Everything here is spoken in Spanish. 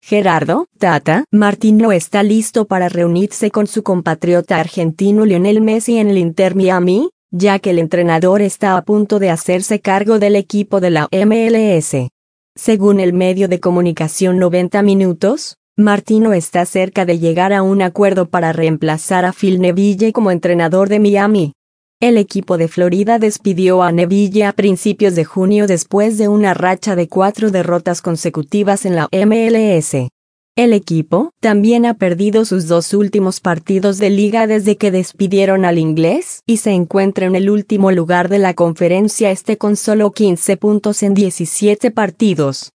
Gerardo Tata Martino está listo para reunirse con su compatriota argentino Lionel Messi en el Inter Miami, ya que el entrenador está a punto de hacerse cargo del equipo de la MLS. Según el medio de comunicación 90 Minutos, Martino está cerca de llegar a un acuerdo para reemplazar a Phil Neville como entrenador de Miami. El equipo de Florida despidió a Neville a principios de junio después de una racha de 4 derrotas consecutivas en la MLS. El equipo también ha perdido sus 2 últimos partidos de liga desde que despidieron al inglés y se encuentra en el último lugar de la conferencia este con solo 15 puntos en 17 partidos.